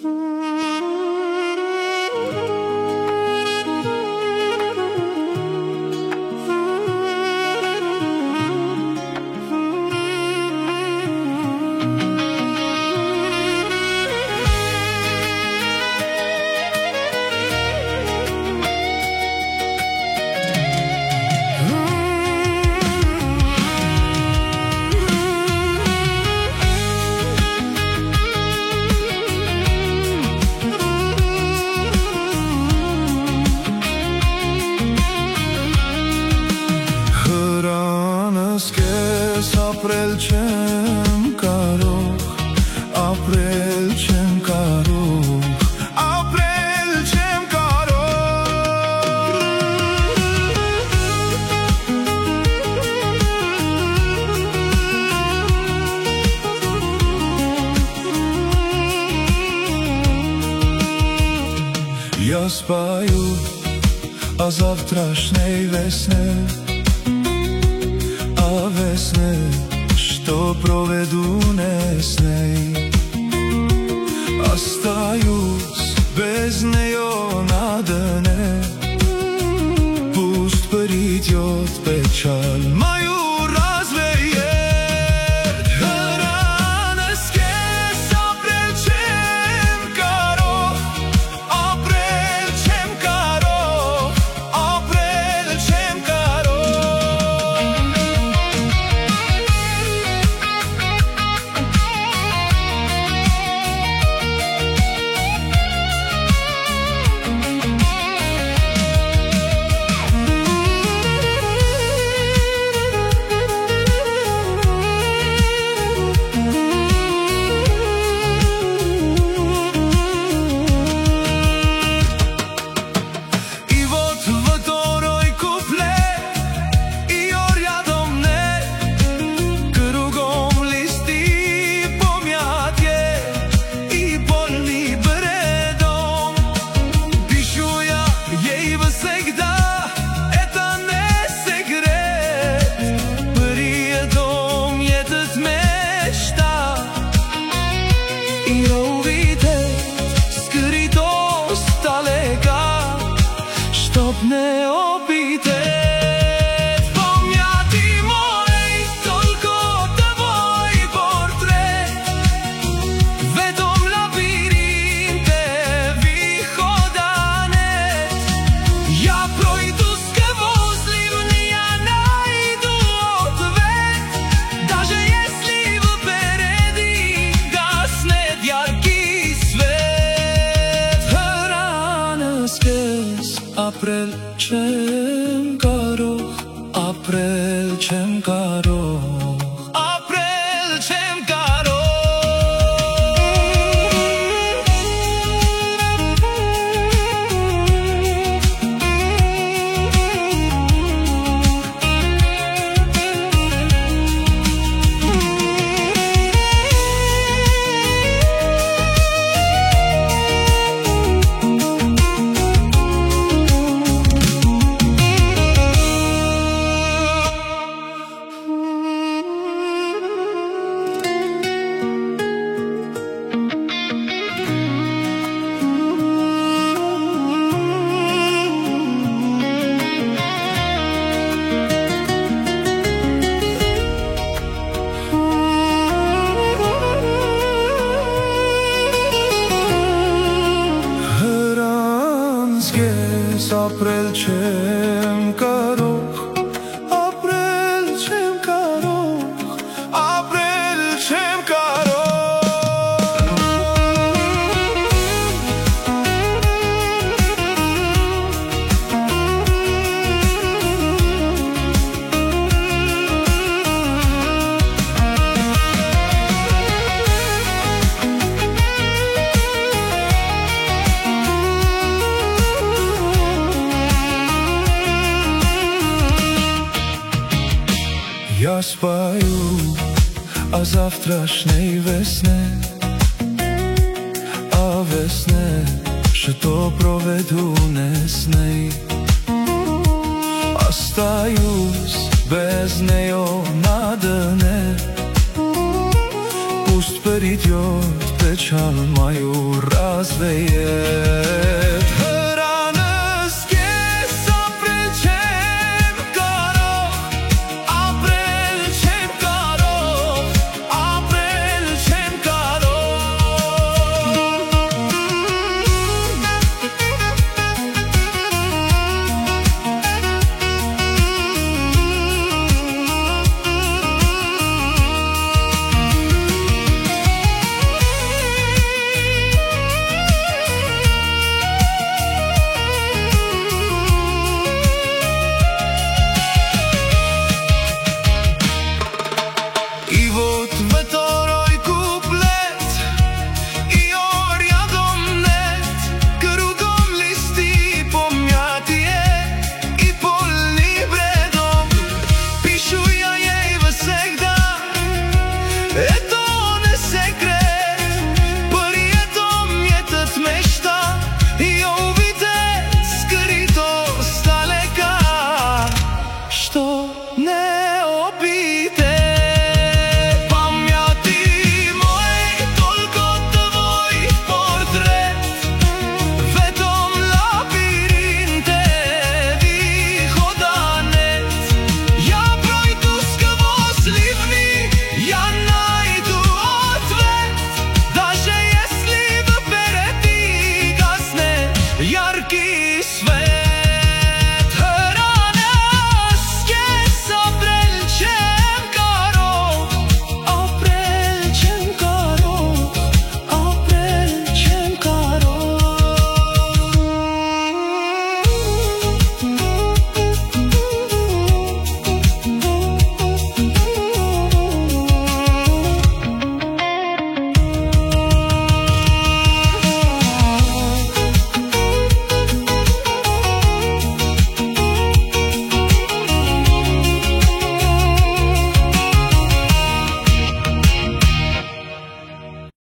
April čem karo, april čem karo, april čem karo. Ja spaju o завтрашней весне, о весне, что проведу не с ней. Остаюсь без нее наедине. Пусть придет печаль мою развеет. Не обидеть помяти мой, только твой портрет. В этом лабиринте выхода нет. Я пройду сквозь ливни, я найду ответ. Даже если впереди гаснет яркий свет. Рано сквозь апрель čem karo, april čem karo, april čem karo. April čem karo, april čem karo, april čem karo. Я спою о завтрашней весне, о весне, что проведу не с ней. Остаюсь без нее наедине. Пусть придет печаль cel mai uras de el.